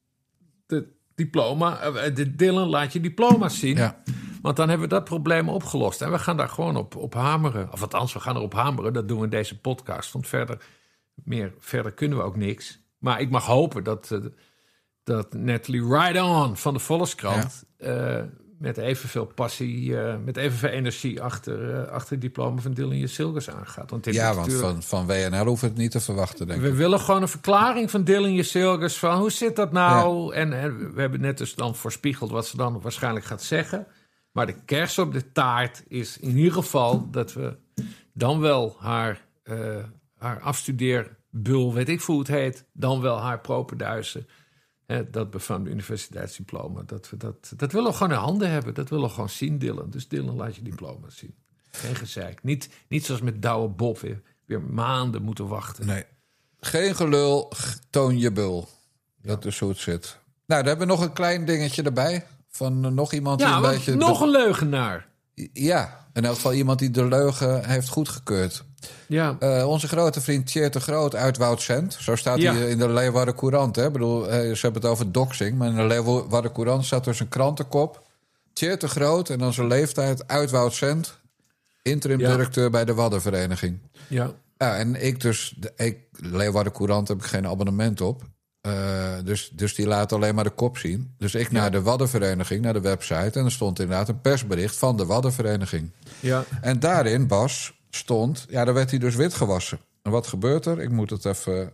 de diploma... De Dylan laat je diploma's zien... Ja. Want dan hebben we dat probleem opgelost. En we gaan daar gewoon op, op hameren. Of althans, we gaan erop hameren. Dat doen we in deze podcast. Want verder, meer, verder kunnen we ook niks. Maar ik mag hopen dat, uh, dat Natalie Ride-On van de Volkskrant... Ja. Uh, met evenveel passie, uh, met evenveel energie... achter, uh, achter het diploma van Dylan Jezilgus aangaat. Want dit ja, want van, van W N L hoeft het niet te verwachten, denk we ik. We willen gewoon een verklaring van Dylan Jezilgus... van hoe zit dat nou? Ja. En, en we hebben net dus dan voorspiegeld... wat ze dan waarschijnlijk gaat zeggen... Maar de kers op de taart is in ieder geval dat we dan wel haar, uh, haar afstudeerbul, weet ik hoe het heet, dan wel haar propenduizen, hè, dat befaamde universiteitsdiploma, dat we dat, dat willen we gewoon in handen hebben. Dat willen we gewoon zien, Dylan. Dus Dylan, laat je diploma zien. Geen gezeik. Niet, niet zoals met Douwe Bob weer, weer maanden moeten wachten. Nee. Geen gelul, toon je bul. Dat ja. is hoe het zit. Nou, dan hebben we nog een klein dingetje erbij. Van uh, nog iemand die ja, een beetje... nog de... een leugenaar. Ja, in elk geval iemand die de leugen heeft goedgekeurd. Ja. Uh, onze grote vriend Tjeerd de Groot uit Woudsend. Zo staat ja. hij in de Leeuwarden Courant. Hè? Ik bedoel, ze hebben het over doxing. Maar in de Leeuwarden Courant staat dus een krantenkop. Tjeerd de Groot en dan zijn leeftijd uit Woudsend. Interim ja. directeur bij de Waddenvereniging. Ja. Ja, en ik dus... De, ik, Leeuwarden Courant heb ik geen abonnement op. Uh, dus, dus die laat alleen maar de kop zien. Dus ik ja. naar de Waddenvereniging, naar de website... en er stond inderdaad een persbericht van de Waddenvereniging. Ja. En daarin, Bas, stond... ja, daar werd hij dus wit gewassen. En wat gebeurt er? Ik moet het even...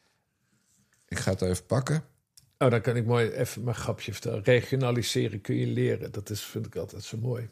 Ik ga het even pakken. Oh, dan kan ik mooi even mijn grapje vertellen. Regionaliseren kun je leren. Dat is, vind ik altijd zo mooi.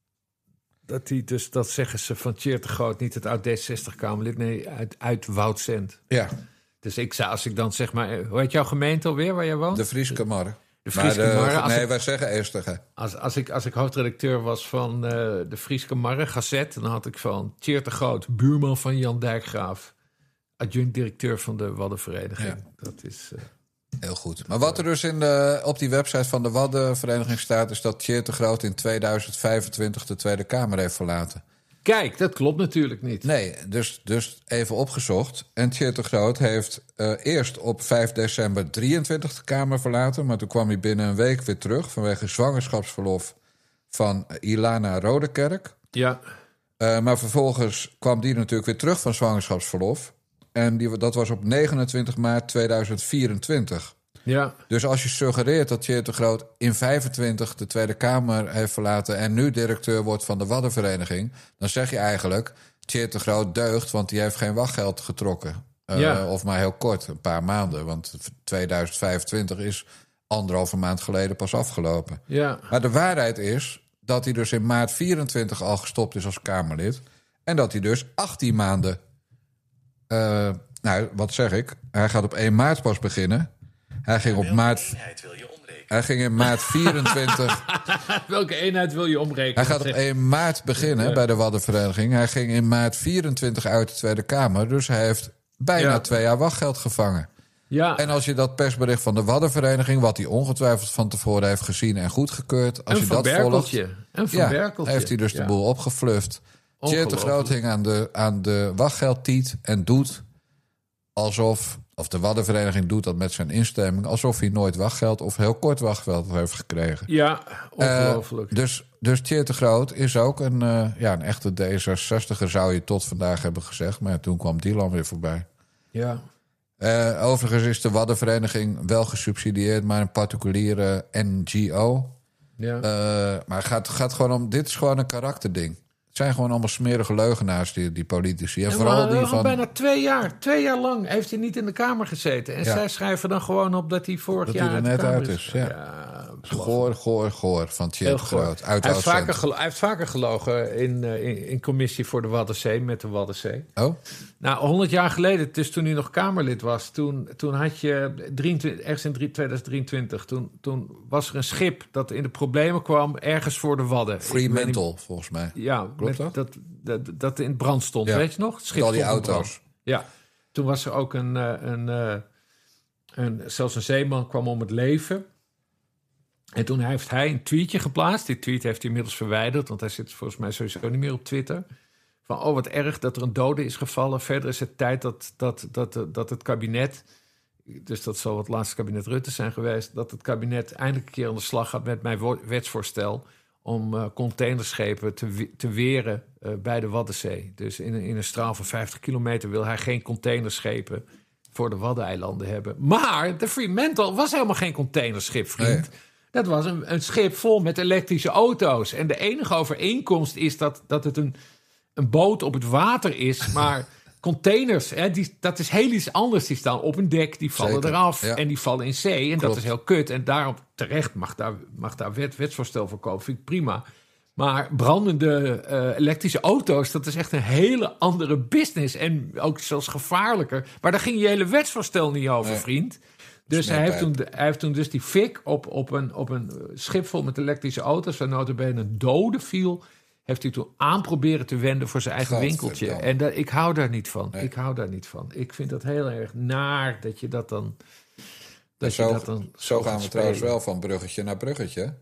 Dat die dus, dat zeggen ze van Tjeerd de Groot... niet het oud D zestig-Kamerlid, nee, uit, uit Woudsend. Ja. Dus ik zou, als ik dan zeg maar... Hoe heet jouw gemeente alweer, waar jij woont? De Frieske Marre. De Frieske Marre. Nee, ik, wij zeggen Eestige. Als, als, ik, als ik hoofdredacteur was van uh, de Frieske Marre Gazette... dan had ik van Tjeerd de Groot, buurman van Jan Dijkgraaf... adjunct-directeur van de Waddenvereniging. Ja. Dat is... Uh, Heel goed. Maar wat er dus in de, op die website van de Waddenvereniging staat... is dat Tjeerd de Groot in tweeduizend vijfentwintig de Tweede Kamer heeft verlaten. Kijk, dat klopt natuurlijk niet. Nee, dus, dus even opgezocht. En Tjeerd de Groot heeft uh, eerst op vijf december drieëntwintig de Kamer verlaten... maar toen kwam hij binnen een week weer terug... vanwege zwangerschapsverlof van Ilana Rodekerk. Ja. Uh, maar vervolgens kwam die natuurlijk weer terug van zwangerschapsverlof... En die, dat was op negenentwintig maart tweeduizend vierentwintig. Ja. Dus als je suggereert dat Tjeerd de Groot in vijfentwintig de Tweede Kamer heeft verlaten... en nu directeur wordt van de Waddenvereniging... dan zeg je eigenlijk, Tjeerd de Groot deugt... want die heeft geen wachtgeld getrokken. Uh, ja. Of maar heel kort, een paar maanden. Want tweeduizend vijfentwintig is anderhalve maand geleden pas afgelopen. Ja. Maar de waarheid is dat hij dus in maart vierentwintig al gestopt is als Kamerlid... en dat hij dus achttien maanden... Uh, nou, wat zeg ik? Hij gaat op één maart pas beginnen. Hij ging op maart... wil je omrekenen? Hij ging in maart vierentwintig... Welke eenheid wil je omrekenen? Hij gaat op één maart beginnen ja. bij de Waddenvereniging. Hij ging in maart vierentwintig uit de Tweede Kamer. Dus hij heeft bijna ja. twee jaar wachtgeld gevangen. Ja. En als je dat persbericht van de Waddenvereniging... wat hij ongetwijfeld van tevoren heeft gezien en goedgekeurd... als en je dat volgt... En van ja, Berkeltje. heeft hij dus ja. de boel opgefluft. Tjeerd de Groot hing aan de, aan de wachtgeldtiet en doet alsof... of de Waddenvereniging doet dat met zijn instemming... alsof hij nooit wachtgeld of heel kort wachtgeld heeft gekregen. Ja, ongelooflijk. Uh, dus, dus Tjeerd de Groot is ook een, uh, ja, een echte D zesenzestiger... zou je tot vandaag hebben gezegd. Maar toen kwam Dylan weer voorbij. Ja. Uh, overigens is de Waddenvereniging wel gesubsidieerd... maar een particuliere N G O. Ja. Uh, maar het gaat, gaat gewoon om... dit is gewoon een karakterding. Het zijn gewoon allemaal smerige leugenaars, die, die politici. En ja, vooral die van... bijna twee jaar. Twee jaar lang heeft hij niet in de Kamer gezeten. En ja. zij schrijven dan gewoon op dat hij vorig dat jaar hij er net uit is. Ja. Ja, goor, goor, goor van Tjeerd Groot. Uit hij, heeft vaker gelo- hij heeft vaker gelogen in, uh, in, in commissie voor de Waddenzee, met de Waddenzee. Oh? Nou, honderd jaar geleden, dus toen hij nog Kamerlid was... toen, toen had je, drieëntwintig, ergens in tweeduizend drieëntwintig... Toen, toen was er een schip dat in de problemen kwam... ergens voor de Wadden. Fremantle, volgens mij. Ja, klopt met, dat? Dat, dat? Dat in brand stond, ja. weet je nog? Het schip al die auto's. Ja, toen was er ook een, een, een, een... zelfs een zeeman kwam om het leven... En toen heeft hij een tweetje geplaatst. Die tweet heeft hij inmiddels verwijderd... want hij zit volgens mij sowieso niet meer op Twitter... van oh, wat erg dat er een dode is gevallen. Verder is het tijd dat, dat, dat, dat het kabinet... dus dat zal het laatste kabinet Rutte zijn geweest... dat het kabinet eindelijk een keer aan de slag gaat met mijn wetsvoorstel... om uh, containerschepen te, te weren uh, bij de Waddenzee. Dus in, in een straal van vijftig kilometer wil hij geen containerschepen... voor de Waddeneilanden hebben. Maar de Fremantle was helemaal geen containerschip, vriend. Nee. Dat was een, een schip vol met elektrische auto's. En de enige overeenkomst is dat, dat het een, een boot op het water is. Maar containers, hè, die, dat is heel iets anders. Die staan op een dek, die vallen Zeker, eraf ja. en die vallen in zee. En Klopt. dat is heel kut. En daarom terecht mag daar, mag daar wet, wetsvoorstel voor komen. Vind ik prima. Maar brandende uh, elektrische auto's, dat is echt een hele andere business. En ook zelfs gevaarlijker. Maar daar ging je hele wetsvoorstel niet over, nee. vriend. Dus hij heeft, toen, hij heeft toen dus die fik op, op, een, op een schip vol met elektrische auto's, waar notabene een dode viel, heeft hij toen aan proberen te wenden voor zijn eigen God, winkeltje. Ja. En dat, ik hou daar niet van. Nee. Ik hou daar niet van. Ik vind dat heel erg naar dat je dat dan... Dat zo, je dat dan zo gaan we trouwens wel van bruggetje naar bruggetje.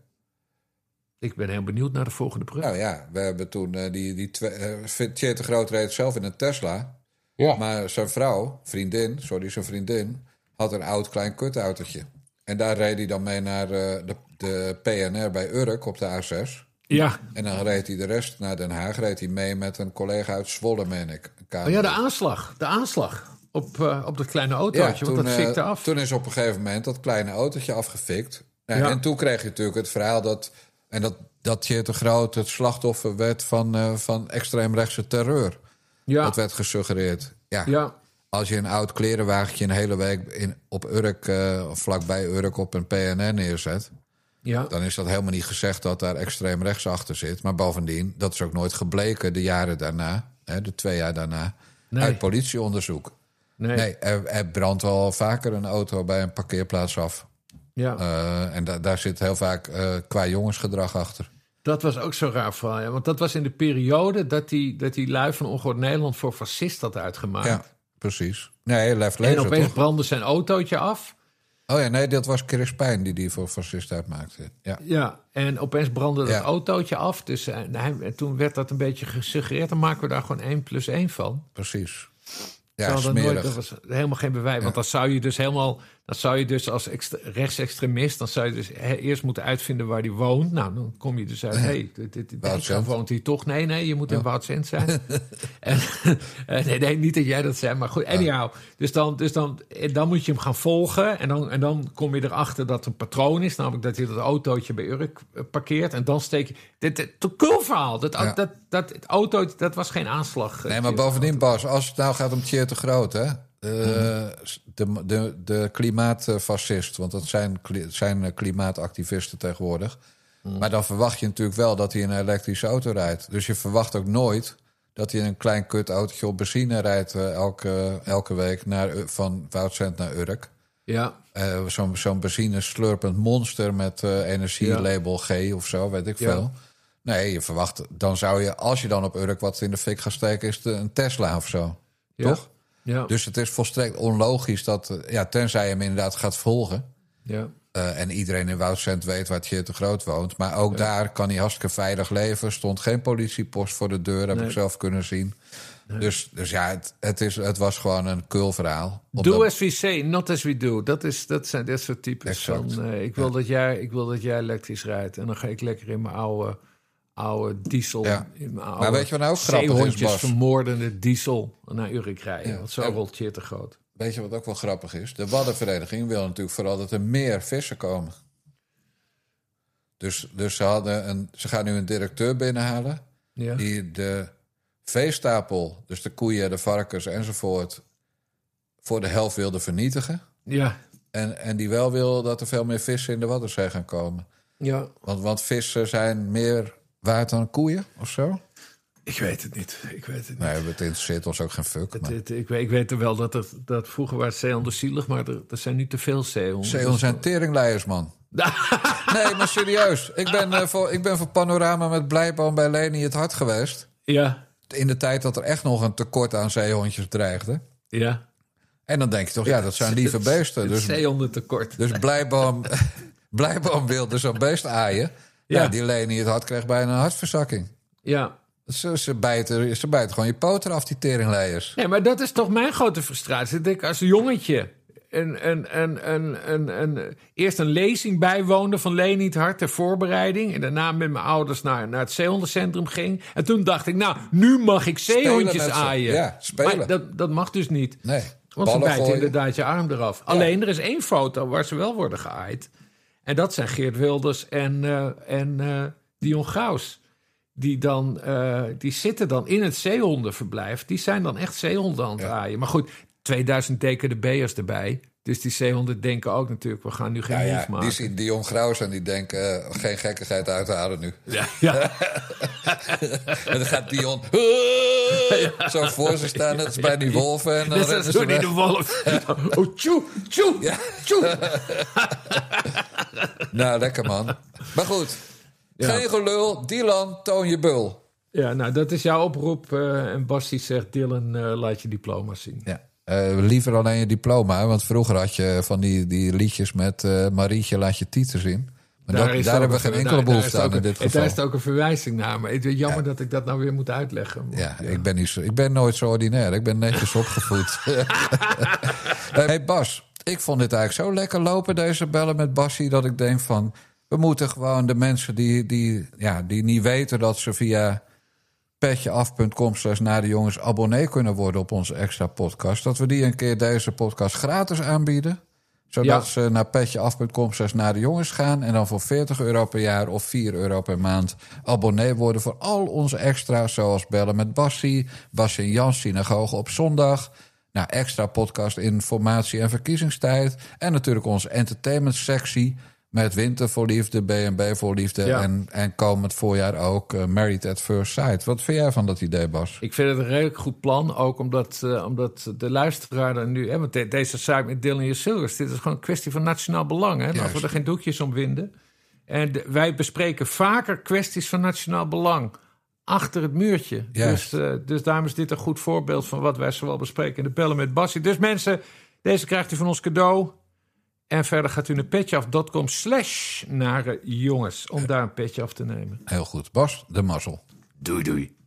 Ik ben heel benieuwd naar de volgende brug. Nou ja, we hebben toen uh, die, die twee... Uh, Tjeerd de Groot reed zelf in een Tesla. Ja. Maar zijn vrouw, vriendin, sorry, zijn vriendin, had een oud klein kutautootje. En daar reed hij dan mee naar uh, de, de P N R bij Urk op de A zes. Ja. En dan reed hij de rest naar Den Haag. Reed hij mee met een collega uit Zwolle, meen ik. Oh ja, de aanslag. De aanslag op, uh, op dat kleine autootje, ja, toen, want dat fikte uh, af. Toen is op een gegeven moment dat kleine autootje afgefikt. Nou, ja. En toen kreeg je natuurlijk het verhaal dat... En dat, dat Tjeerd de Groot het slachtoffer werd van, uh, van extreemrechtse terreur. Ja. Dat werd gesuggereerd. Ja. ja. Als je een oud klerenwagentje een hele week in, op Urk, uh, vlakbij Urk op een P N R neerzet... Ja. Dan is dat helemaal niet gezegd dat daar extreem rechts achter zit. Maar bovendien, dat is ook nooit gebleken de jaren daarna, hè, de twee jaar daarna, nee. uit politieonderzoek. Nee, nee er, er brandt al vaker een auto bij een parkeerplaats af. Ja. Uh, en da- daar zit heel vaak uh, qua jongensgedrag achter. Dat was ook zo raar verhaal, ja. Want dat was in de periode dat die, dat die lui van Ongehoord Nederland voor fascist had uitgemaakt. Ja, precies. Nee, Lef Lezer, en opeens toch? brandde zijn autootje af. Oh ja, nee, dat was Chris Pijn die die voor fascist uitmaakte. Ja, ja en opeens brandde dat ja. autootje af. Dus uh, hij, en toen werd dat een beetje gesuggereerd. Dan maken we daar gewoon één plus één van. Precies. Ja, dat smerig. Nooit, dat was helemaal geen bewijs. Ja. Want dan zou je dus helemaal... Dan zou je dus als extre- rechtsextremist... dan zou je dus he, eerst moeten uitvinden waar die woont. Nou, dan kom je dus uit... Hé, hey, woont hij toch? Nee, nee, je moet ja. in Woudsend zijn. en, nee, nee, niet dat jij dat zei, maar goed. Anyhow, ja. dus, dan, dus dan, dan moet je hem gaan volgen. En dan, en dan kom je erachter dat er een patroon is. Namelijk dat hij dat autootje bij Urk parkeert. En dan steek je... Dit is een cool verhaal. Dat, ja. dat, dat, dat autootje, dat was geen aanslag. Nee, maar bovendien, Bas, als het nou gaat om Tjeerd de Groot, hè... Uh, de, de, de klimaatfascist, want dat zijn, zijn klimaatactivisten tegenwoordig. Mm. Maar dan verwacht je natuurlijk wel dat hij een elektrische auto rijdt. Dus je verwacht ook nooit dat hij een klein kutautootje op benzine rijdt... Uh, elke, elke week naar, van Woudsend naar Urk. Ja. Uh, zo'n, zo'n benzine slurpend monster met uh, energielabel G of zo, weet ik veel. Ja. Nee, je verwacht, dan zou je, als je dan op Urk wat in de fik gaat steken... is het een Tesla of zo, ja. toch? Ja. Dus het is volstrekt onlogisch dat... Ja, tenzij je hem inderdaad gaat volgen. Ja. Uh, en iedereen in Woudsend weet waar Tjeerd de Groot woont. Maar ook ja. daar kan hij hartstikke veilig leven. Stond geen politiepost voor de deur, heb nee. ik zelf kunnen zien. Nee. Dus, dus ja, het, het, is, het was gewoon een kul verhaal. Do dat... as we say, not as we do. Dat, is, dat zijn dat soort types van... Uh, ik, wil ja. dat jij, ik wil dat jij elektrisch rijdt. En dan ga ik lekker in mijn oude... oude diesel. Ja. In mijn oude maar weet je wat nou ook grappig is, Bas? Vermoordende diesel naar Urk rijden. Ja. Want zo rolt Tjeerd te groot. Weet je wat ook wel grappig is? De Waddenvereniging wil natuurlijk vooral dat er meer vissen komen. Dus, dus ze, hadden een, ze gaan nu een directeur binnenhalen... Ja. die de veestapel, dus de koeien, de varkens enzovoort... voor de helft wilde vernietigen. Ja. En, en die wel wil dat er veel meer vissen in de Waddenzee gaan komen. Ja. Want, want vissen zijn meer waard dan koeien of zo? Ik weet het niet. Ik weet het niet. Nee, het interesseert ons ook geen fuck. Het, het, ik, weet, ik weet er wel dat, er, dat vroeger waren zeehonden zielig, maar er, er zijn nu te veel zeehonden. Zeehonden zijn teringleiers, man. Nee, maar serieus. Ik ben, uh, voor, ik ben voor Panorama met Blijboom bij Leni het Hart geweest. Ja. In de tijd dat er echt nog een tekort aan zeehondjes dreigde. Ja. En dan denk je toch, ja, dat zijn lieve beesten. Dus, zeehondentekort. Dus Blijboom, Blijboom wilde zo'n beest aaien. Ja. Ja, die Leni het Hart kreeg bijna een hartverzakking. Ja. Ze, ze, bijten, ze bijten gewoon je poten af, die teringleiers. Nee, maar dat is toch mijn grote frustratie. Dat ik als jongetje een, een, een, een, een, een, eerst een lezing bijwoonde van Leni het Hart ter voorbereiding. En daarna met mijn ouders naar, naar het zeehondencentrum ging. En toen dacht ik, nou, nu mag ik zeehondjes aaien. Ja, spelen. Maar dat, dat mag dus niet. Nee. Want ze ballen bijten gooien. inderdaad je arm eraf. Ja. Alleen, er is één foto waar ze wel worden geaaid. En dat zijn Geert Wilders en, uh, en uh, Dion Graus. Die, dan, uh, die zitten dan in het zeehondenverblijf. Die zijn dan echt zeehonden aan het ja. aaien. Maar goed, tweeduizend D K D B'ers erbij. Dus die zeehonden denken ook natuurlijk, we gaan nu geen ja, nieuws ja, maken. Die zien Dion Graus en die denken, uh, geen gekkigheid uithalen nu. Ja, ja. En dan gaat Dion ja. zo voor ze staan, net als bij die wolven. En dan dat is zo niet de wolf. Oh, tjoe, tjoe, ja. tjoe. Nou, lekker man. Maar goed, ja. geen gelul. Dylan, toon je bul. Ja, nou, dat is jouw oproep. Uh, en Bassie zegt, Dylan, uh, laat je diploma's zien. Ja. Uh, liever alleen je diploma, want vroeger had je van die, die liedjes met uh, Marietje laat je titel zien. Maar daar, dat, daar hebben we geen enkele daar, behoefte daar aan in dit geval. Daar is het ook een verwijzing naar. Maar het is jammer ja. dat ik dat nou weer moet uitleggen. Maar, ja, ja. Ik, ben niet zo, ik ben nooit zo ordinair. Ik ben netjes opgevoed. Hey Bas, ik vond dit eigenlijk zo lekker lopen, deze bellen met Bassie, dat ik denk van, we moeten gewoon de mensen die, die, ja, die niet weten dat ze via petjeaf.com slash naar de jongens abonnee kunnen worden op onze extra podcast, dat we die een keer deze podcast gratis aanbieden. Zodat ja. ze naar petjeaf.com slash naar de jongens gaan en dan voor veertig euro per jaar of vier euro per maand abonnee worden voor al onze extra's, zoals bellen met Bassie, Bassie en Jans, synagoge op zondag. Nou, extra podcast informatie en verkiezingstijd. En natuurlijk onze entertainment sectie met Winter voor Liefde, B en B voor Liefde. Ja. En, en komend voorjaar ook uh, Married at First Sight. Wat vind jij van dat idee, Bas? Ik vind het een redelijk goed plan. Ook omdat, uh, omdat de luisteraar er nu... Hè, want de, deze site met Dylan Jusilvers, dit is gewoon een kwestie van nationaal belang. Hè? Laten we er geen doekjes om winden. En de, wij bespreken vaker kwesties van nationaal belang achter het muurtje. Dus, uh, dus daarom is dit een goed voorbeeld van wat wij zowel bespreken in de bellen met Bassie. Dus mensen, deze krijgt u van ons cadeau. En verder gaat u naar petjeaf.com slash nare jongens om daar een petje af te nemen. Heel goed. Bas, de mazzel. Doei doei.